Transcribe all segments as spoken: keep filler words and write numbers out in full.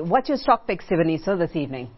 What's your stock pick, Siboniso, this evening?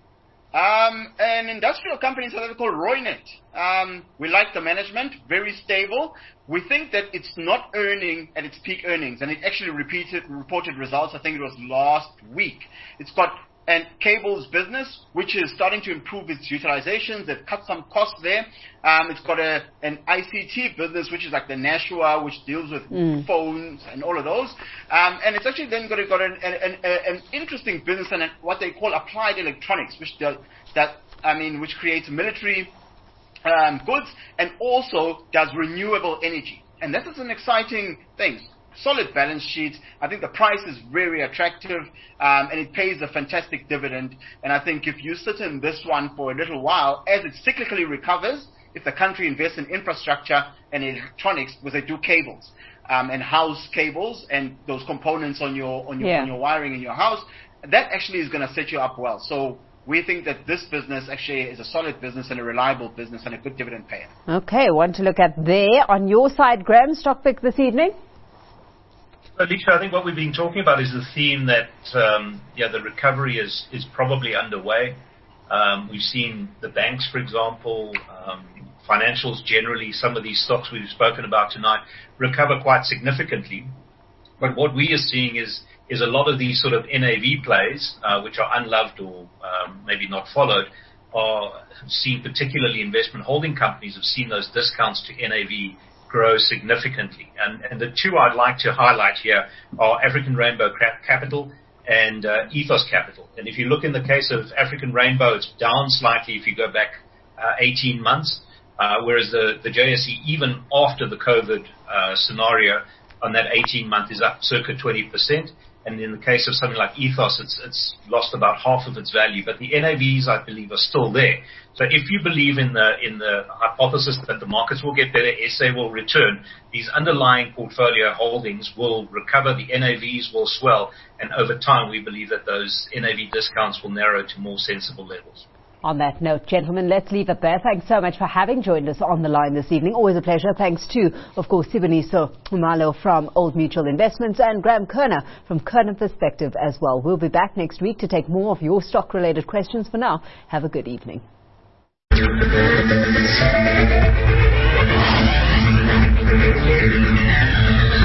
Um, an industrial company in South Africa called Roynet. Um, we like the management, very stable. We think that it's not earning at its peak earnings, and it actually repeated, reported results, I think it was last week. It's got a cables business, which is starting to improve its utilizations. They've cut some costs there. Um, it's got a, an I C T business, which is like the Nashua, which deals with mm. phones and all of those. Um, and it's actually then got, a, got an, an, an, an interesting business and what they call applied electronics, which does, that, I mean, which creates military um, goods and also does renewable energy. And this is an exciting thing. Solid balance sheet. I think the price is very attractive, um, and it pays a fantastic dividend. And I think if you sit in this one for a little while, as it cyclically recovers, if the country invests in infrastructure and electronics, because they do cables um, and house cables and those components on your on your yeah. on your wiring in your house, that actually is going to set you up well. So we think that this business actually is a solid business and a reliable business and a good dividend payer. Okay, one to look at there. On your side, Graham, stock pick this evening? Alicia, I think what we've been talking about is the theme that, um, yeah, the recovery is, is probably underway. Um, we've seen the banks, for example, um, financials generally, some of these stocks we've spoken about tonight, recover quite significantly. But what we are seeing is, is a lot of these sort of N A V plays, uh, which are unloved or um, maybe not followed, are have seen, particularly investment holding companies, have seen those discounts to N A V grow significantly. And, and the two I'd like to highlight here are African Rainbow Capital and uh, Ethos Capital. And if you look in the case of African Rainbow, it's down slightly if you go back uh, eighteen months, uh, whereas the, the J S E, even after the COVID uh, scenario on that eighteen month, is up circa twenty percent. And in the case of something like Ethos, it's, it's lost about half of its value. But the N A Vs, I believe, are still there. So if you believe in the in the hypothesis that the markets will get better, S A will return, these underlying portfolio holdings will recover, the N A Vs will swell, and over time we believe that those N A V discounts will narrow to more sensible levels. On that note, gentlemen, let's leave it there. Thanks so much for having joined us on the line this evening. Always a pleasure. Thanks to, of course, Siboniso Khumalo from Old Mutual Investments and Graham Kerner from Kerner Perspective as well. We'll be back next week to take more of your stock-related questions. For now, have a good evening. Thank you.